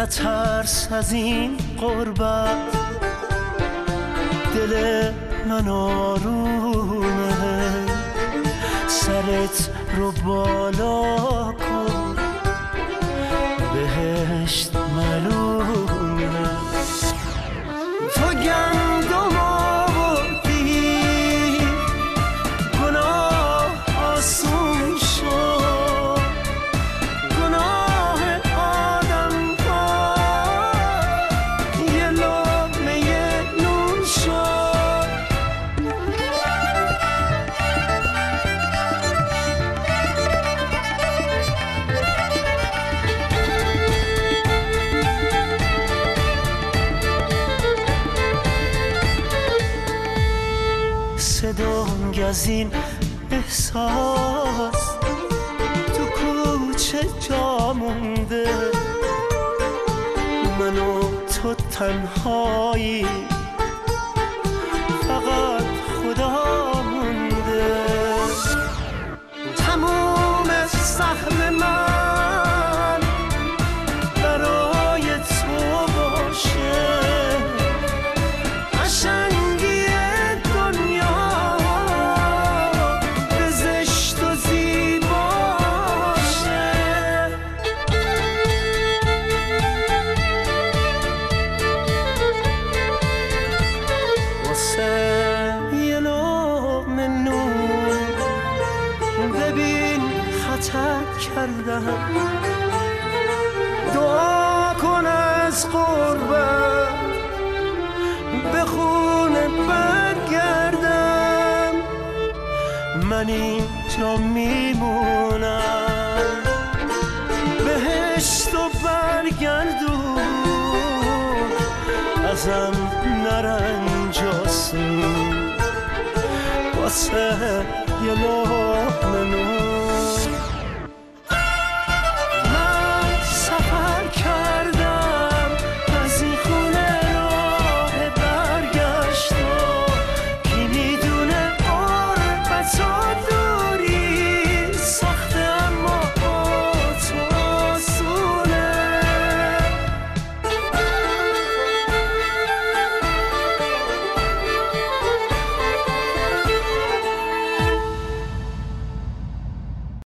نترس از این غربت، دل من آرومه، سرت رو بالا کن، بهشت معلومه. تو گندم آوردی گناه آسون شد، گناه آدم ها یه لقمه نون شد. صدام از این احساس تو کوچه جا مونده، من و تو تنهایی، فقط خدا مونده. تموم سهم من برای تو باشه، قشنگی دنیا به زشت و زیباشه. واسه یه لقمه نون ببین خطر کردم، دعا کن از قربت به خونه برگردم. من اینجا میمونم، بهشت و برگردون، ازم نرنجاسون، واسه یه لقمه نون.